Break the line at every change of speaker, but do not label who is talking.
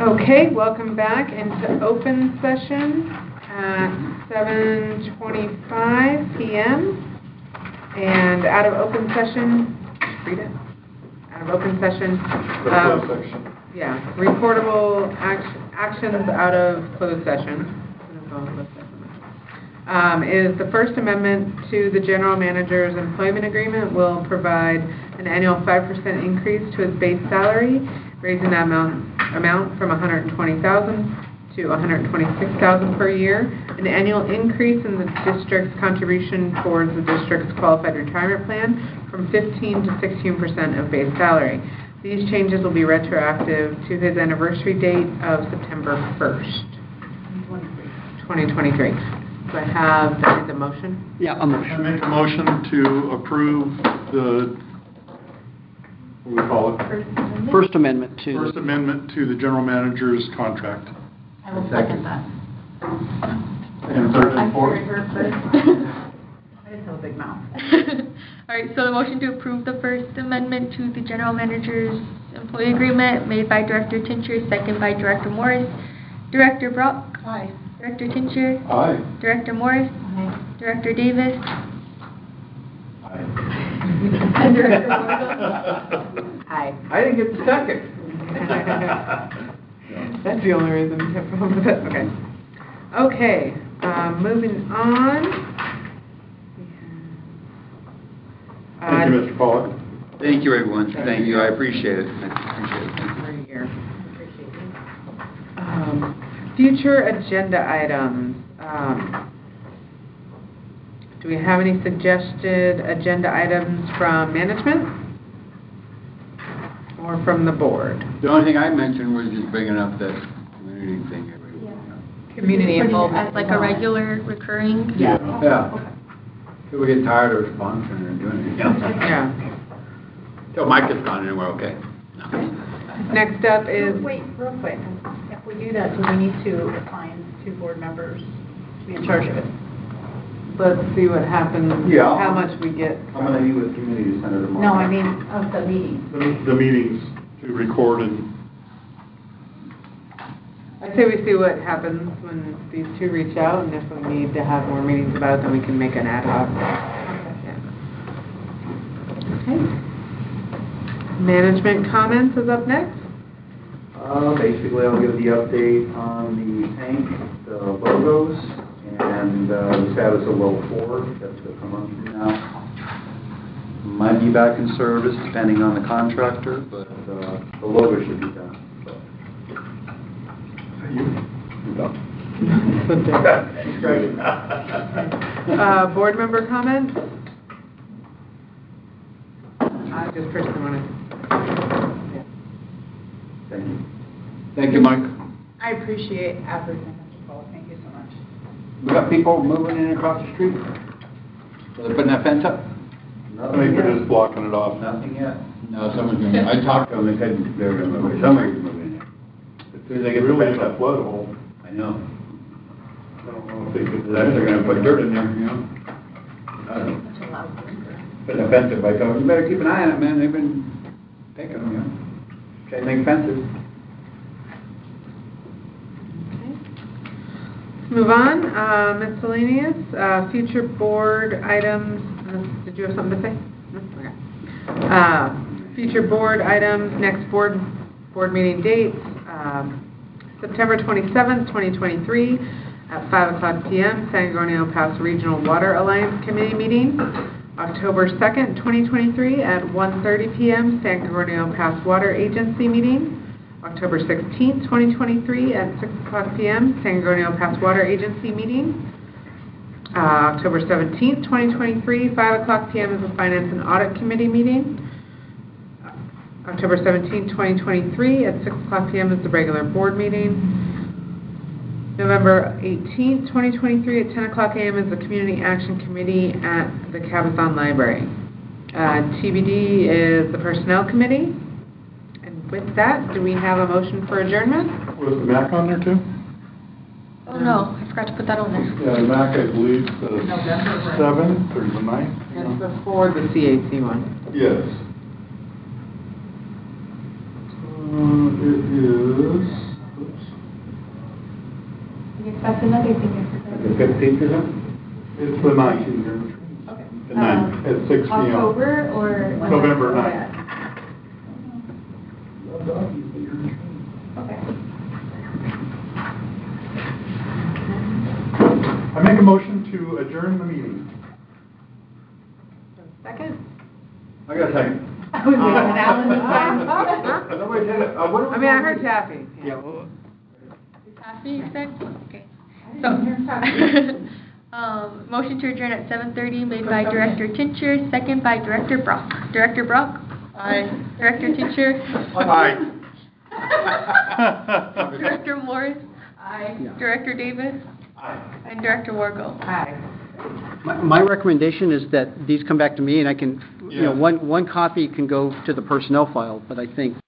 Okay, welcome back into open session at 7:25 p.m. And out of open session, read it. Out of open session. Yeah, reportable actions out of closed session. Is the First Amendment to the General Manager's Employment Agreement will provide an annual 5% increase to his base salary, raising that amount from $120,000 to $126,000 per year, an annual increase in the district's contribution towards the district's qualified retirement plan from 15 to 16% of base salary. These changes will be retroactive to his anniversary date of September 1st, 2023. Do I have the motion?
Yeah, a motion.
I make a motion to approve the, what do we call it?
First Amendment to
the General Manager's contract.
I will second that.
And third and fourth.
I just have a big mouth.
All right, so the motion to approve the First Amendment to the General Manager's Employee Agreement made by Director Tincher, second by Director Morris. Director Brock?
Aye.
Director Tincher?
Aye.
Director Morris?
Aye.
Director Davis?
Aye.
And Director Morgan?
Aye.
I didn't get the second.
That's the only reason we have problems with it. Okay. Okay, moving on.
Thank you, Mr. Pollock.
Thank you, everyone. Thank you. I appreciate it. Thank you.
Future agenda items. Do we have any suggested agenda items from management or from the board?
The only thing I mentioned was just bringing up that community thing.
Community involvement.
As like a regular, recurring?
Yeah. Till we get tired of sponsoring and doing it.
Yeah.
Till Mike is gone and we're okay.
Next up is...
Wait, real quick. If we do that, do we need to assign 2 board members to be in charge of it?
Let's see what happens,
Yeah.
how much we get.
I'm going to meet with community center tomorrow.
No, I mean, of the meeting.
The meetings to record and...
I'd say we see what happens when these 2 reach out, and if we need to have more meetings about it, then we can make an ad hoc. Okay. Management comments is up next.
Basically, I'll give the update on the tank, the logos, and the status of well 4. That's a month from now. Might be back in service depending on the contractor, but the logo should be done.
Board member comments? I just personally want to.
Thank you.
Thank you, Mike.
I appreciate everything, Mr. Paul. Thank you so much.
We got people moving in across the street. So they're putting that fence up?
I think they're just blocking it off.
Nothing yet.
No, someone's going to. I talked to them. They said they were going to move it. Somebody's moving in there. As soon as they get the
Really
fence
in a
up.
flood hole.
I know.
I don't know if they could...
They're going to put dirt in there, you know? I don't know.
Such a loud drinker.
Putting a fence up. I told them, you better keep an eye on it, man. They've been taking them, you know? Trying to make fences.
Move on. Miscellaneous. Future board items. Did you have something to say? No? Okay. Future board items. Next board meeting dates. September 27th, 2023 at 5 o'clock p.m. San Antonio Pass Regional Water Alliance Committee meeting. October 2nd, 2023 at 1:30 p.m. San Antonio Pass Water Agency meeting. October 16th, 2023 at 6 o'clock p.m. San Antonio Pass Water Agency meeting. October 17th, 2023, 5 o'clock p.m. is the Finance and Audit Committee meeting. October 17th, 2023 at 6 o'clock p.m. is the regular board meeting. November 18th, 2023 at 10 o'clock a.m. is the Community Action Committee at the Cabazon Library. TBD is the Personnel Committee. With that, do we have a motion for adjournment?
Was the MAC on there too?
Oh, no, I forgot to put that on there.
Yeah, the MAC, I believe, the
November, right?
7th or the 9th.
It's before the CAC one.
Yes. It is the
another thing I
The
forgot.
15th, is it?
It's the 19th,
Okay.
the 9th, at 6 p.m.
October or?
November
Oh,
9th.
yeah. Okay.
I make a motion to adjourn the meeting.
Second?
I got a second.
I was waiting for Alan to
Nobody said it. What are we
I mean, I
doing?
heard Taffy.
Yeah, well,
Happy, you said? Okay. So, motion to adjourn at 7:30 made by Director Tincher, second by Director Brock. Director Brock? Aye. Director Tincher?
Aye.
Director Morris? Aye. Director Davis?
Aye.
And Director Wargo?
Aye.
my recommendation is that these come back to me, and I can,
Yeah.
one copy can go to the personnel file, but I think